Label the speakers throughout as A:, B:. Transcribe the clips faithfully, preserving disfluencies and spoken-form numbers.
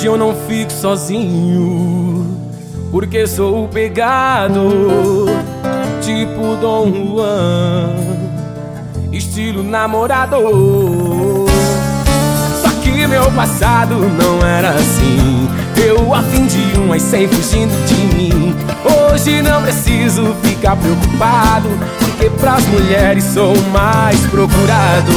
A: Hoje eu não fico sozinho, porque sou pegado, tipo Dom Juan, estilo namorador. Só que meu passado não era assim, eu a fim de umas cem fugindo de mim. Hoje não preciso ficar preocupado, porque pras mulheres sou o mais procurado.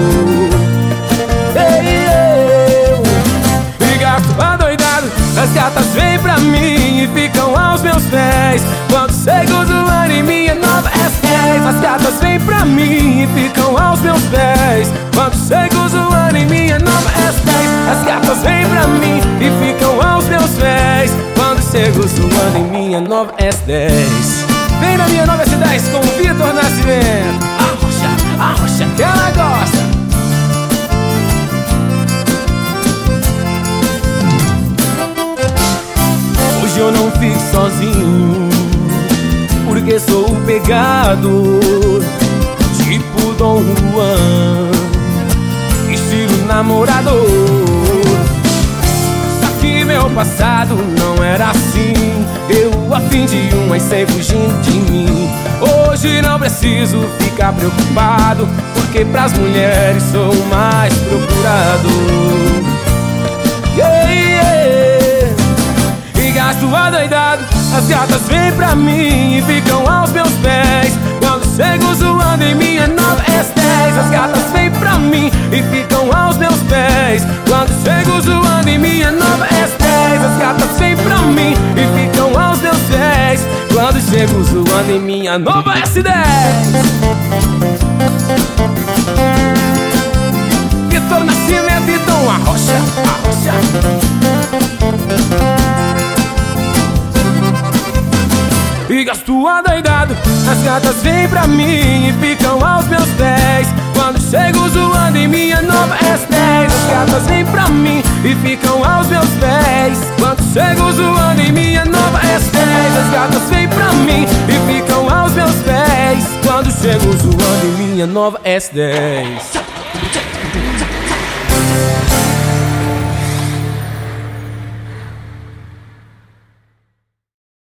A: Ei, eu me gasto adoidado, as gatas vêm pra mim e ficam aos meus pés quando chego zoando em minha nova S dez. As gatas vêm pra mim e ficam aos meus pés quando chego zoando em minha nova S dez. As gatas vêm pra mim e ficam aos meus pés quando chego zoando em minha nova S dez. Vem na minha nova S dez com o Vitor Nascimento. Arrocha, arrocha que ela gosta. Hoje eu não fico sozinho, porque sou pegado, tipo Dom Juan, estilo namorador. Só que meu passado não era assim, eu a fim de umas cem fugindo de mim. Hoje não preciso ficar preocupado, porque pras mulheres sou o mais procurado. Yeah, yeah. E gasto adoidado, as gatas vêm pra mim e ficam aos meus pés quando chego zoando em minha nova S dez. As gatas vêm pra mim e ficam aos meus pés quando chego zoando em minha nova S dez. As gatas vêm pra mim e ficam aos meus pés quando chego zoando em minha nova S dez. Vitor Nascimento e Dom Arrocha, arrocha. E gasto adoidado, as gatas vêm pra mim e ficam aos meus pés quando chego zoando em minha nova S dez. As gatas vêm pra mim e ficam aos meus pés quando chego zoando em minha nova S dez. As gatas vêm pra mim e ficam aos meus pés quando chego zoando em minha nova S dez.